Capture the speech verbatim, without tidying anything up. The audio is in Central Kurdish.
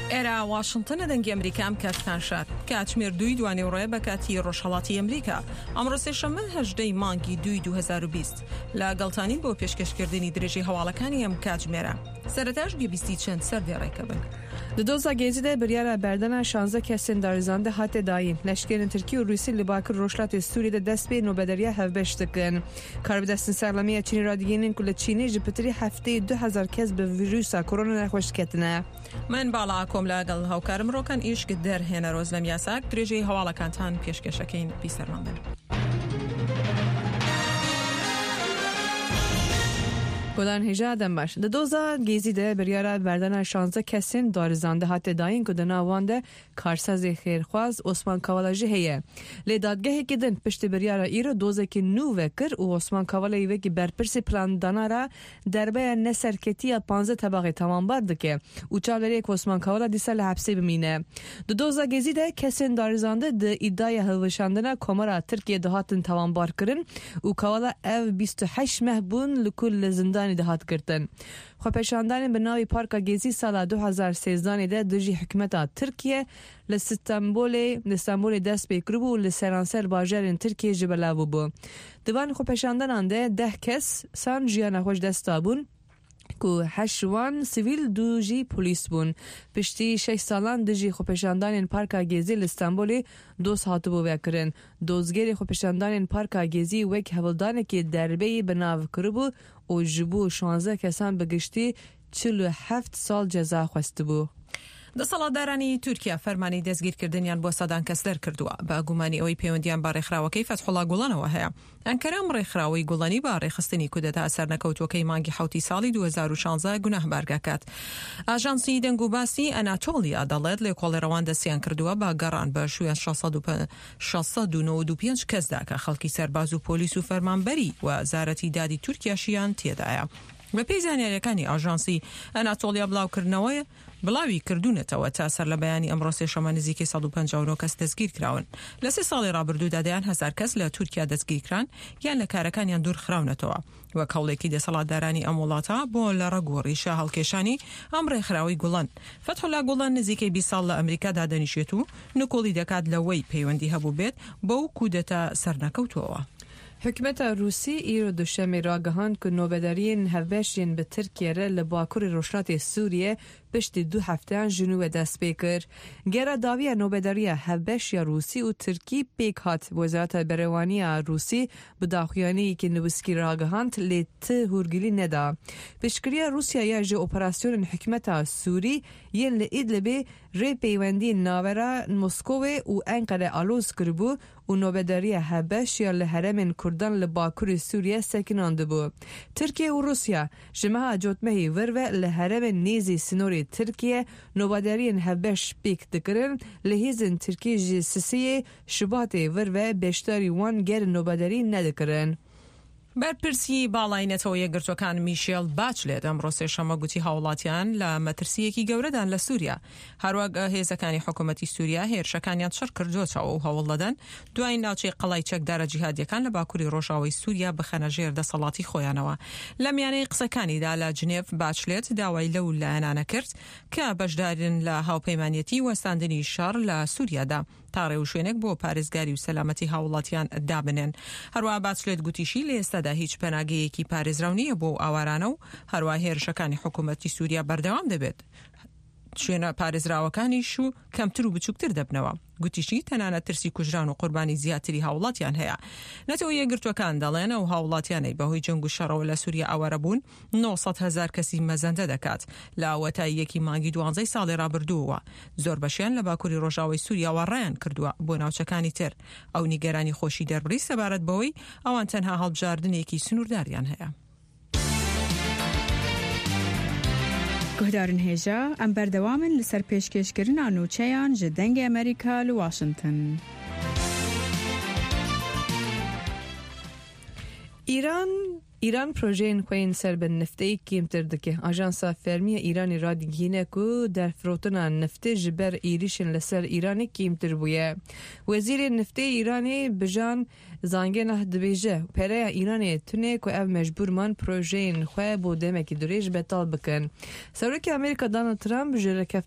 ئێرە واشنتنە دەنگی ئەمریکام کاتتان شار کاتژمێر دوی دوانێ ڕێ بە کاتی ڕۆژهەڵاتی ئەمریکا ئەمڕۆ سێشەممە هەژدەی مانگی دوی دو هەزار و بیست لە گەڵتانی بۆ پێشکەشکردنی درێژەی هەواڵەکانی ئەم کاتژمێرە سەرەتاش گوێبیستی چەند سەردێڕێکە بن. Di doza gezî de biryara berdana şanze kesên darizande hate dayîn. Leşkerên Tirkiye û Rûsî li Bakir Rojhilatê Sûriyê dest pê nobederiya hevbeş dikin. Karbidestên serlamiya Çînê radigihînin ku li Çînê ji pitirî hefteyê du hezar kes bi vîrusa koronayê xweş diketine. من باڵا کۆم لەگەڵ هاوکارم ڕۆکان ئیشک دەرهێنە ڕۆز لەم یاساک درێژەی هەواڵەکانتان پێشکەشەکەین بیسەرمان بن. Golan hêja dem baş. Di doza gezî de biryara berdana şanze kesên darizande hate dayîn ku di nav de karsazê xêrxwaz Osman Kavala jî heye. Lê dadgehekê din piştî biryara îro dozekî nû vekir û Osman Kavala'yê wekî berpirsê plandana ra derbeya neserketiya panze tebaxê tamambar dike û çavlerê Osman Kavala dîsa li hepsê bimîne. Di doza gezî de kesên darizande di îdaya hilweşandina Komara Tirkiye dihatin tamambar kirin û Kavala ev bîst û heşt meh bûn li ku li zindan دهات کردن. خۆپێشاندانên bi navê Parka Gezî sala du hezar sêzdanê de dijî hikûmeta Tirkiye li Stenbolê li Stenbolê dest pê kiribû li seranser bajarên Tirkiye ji belav bû. Di van xwepeşandanan de deh kes san jiyana xwe ji dest dabûn ku heşt wan sivîl du jî polîs bûn. Piştî şeş salan dijî xwepeşandanên Parka Gezî li Stenbolê doz hatibû vekirin. Dozgerê xwepeşandanên Parka Gezî wek hevildanekî derbeyê bi nav kiribû û ji bo şanze kesan bi giştî çil û heft sal ceza xwestibû. دەسەڵاتدارانی تورکیا فەرمانی دەستگیرکردنیان بۆ سەدان کەس دەرکردووە بە گومانی ئەوەی پەیوەندیان بە ڕێکخراوەکەی فەتحوڵا گوڵانەوە هەیە. ئەنکەرە ڕێکخراوەی گوڵانی بە ڕێخستنی کودەتا سەرنەکەوتوەکەی مانگی حوتی ساڵی دو هەزار و شانزە گوناهبارگاکات. ئاژانسی دەنگ و باسی ئەناتۆڵیا دەڵێت لێکۆڵێڕەوان دەستیان کردووە بە گەڕان بە شوێن شەشسەد و نۆ و پێنج کەسدا کە خەڵکی سەرباز و پۆلیس و فەرمانبەری وەزارەتی دادی تورکیاشیان تێدایە. بە پێی زانیاریەکانی ئاژانسی ئەناتۆڵیا بڵاوکردنەوەی بڵاوی کردوونەتەوە تا سەر لە بەیانی ئەمڕۆ سێشەممە نزیکەی سەد و پەنجاو و نۆ کەس دەستگیر کراون. لە سێ ساڵی ڕابردوودا دەیان هەزار کەس لە تورکیا دەستگیرکران یان لە کارەکانیان دوور خراونەتەوە. وەک هەوڵێکی دەسەڵاتدارانی ئەم وڵاتە بۆ لە ڕەگۆڕیشە هەڵکێشانی ئەم ڕێکخراوەی گوڵان. فەتحوڵا گوڵان نزیکەی بیست ساڵ لە ئەمریکادا دەنیشێت و نکۆڵی دەکات لەوەی پەیوەندی هەبوو بێت بەو کودەتا سەرنەکەوتووەوە. Hükümeta Rusî îro duşemê ragihand ku nobederiyên hevbeşên bi Tirkiye re li Bakurê Rojhilatê Sûriye piştî du hefteyan ji nû ve dest pê kir. Gera daviya nobederiya hevbeş ya Rusî û Tirkî pêk hat. Wezareta Berewaniya Rusî bi daxuyaniyekî nivîskî ragihand lê ti hûrgilî neda. Piştgiriya Rusyaya ji operasyonên hikûmeta Sûrî yên li Îdlibê rê peywendiyên navera Moskowê û Enqere aloz kiribû û nobederiya hevbeş ya li heremên Kurdan li Bakurê Sûriye sekinandibû. Tirkiye û Rusya ji meha cotmehê vir ve li heremên nêzî Sinorê Tirkiye nobederiyên hevbeş pêk dikirin li hêzên Tirkiye ji Sisiyê Şubatê vir ve beşdarî wan gerên nobederî nedikirin. بەرپرسی باڵاینەتەوە یەکگرتوەکان میشێل باچلێت ئەمڕۆ سێشەممە گوتی هاوڵاتیان لە مەترسیەکی گەورەدان لە سووریا. هەروەک هێزەکانی حکوومەتی سووریا هێرشەکانیان شەڕ کردوتەوە و هەوڵ دەدەن دوای ناوچەی قەڵای چەکدارە جیهادیەکان لە باکووری ڕۆژاوای سووریا بخەنە ژێر دەسەڵاتی خۆیانەوە. لە میانەی قسەکانیدا لە جنێڤ باچلێت داوای لەو لایەنانە کرد کە بەشدارن لە هاوپەیمانیەتی وەستاندنی شەڕ لە سووریادا تا ڕێوشوێنێک بۆ پارێزگاری و سەلامەتی هاوڵاتیان دابنێن. هەروە باچلێت گوتیشی لە ئێستادا هیچ پەناگەیەکی پارێزراونیە بۆ ئاوارانە و هەروە هێرشەکانی حکوومەتی سووریا بەردەوام دەبێت. شوێنە پارێزراوەکانیش و کەمتر و بچووکتر دەبنەوە. گوتیشی تەنانەت ترسی کوژران و قوربانی زیاتری هاوڵاتیان هەیە. نەتەوە یەکگرتوەکان دەڵێن ئەو هاوڵاتیانەی بەهۆی جەنگ و شەڕەوە لە سووریا ئاوارە بوون نۆ سەد هەزار کەسی مەزەندە دەکات لە ئاوەتای یەکی مانگی دوانزەی ساڵی ڕابردووەوە. زۆر بەشیان لە باکووری ڕۆژاوای سووریا وەڕایان کردووە بۆ ناوچەکانی تر. ئەو نیگەرانی خۆشی دەربڕی سەبارەت بەوەی ئەوان تەنها هەڵبژاردنێکی سنوورداریان هەیە. گهدارن هێژا ئەم بەردەوامن لەسەر پێشکەشکردنا نوچەیان ji dengê Amerîka li Washington. İran İran projeyên xwe yên ser bi nifteyê kêmtir dike. Ajansa Fermiya Îranê radigihîne ku derfirotina niftê ji ber êrişên li ser Îranê kêmtir bûye. Wezîrê Niftê Îranê bijan zangena dibêje pereya Îranê tune ku ev mecbûrman projeyên xwe bo demekî dirêj betal bikin. Serokê Amerîka Donald Trump ji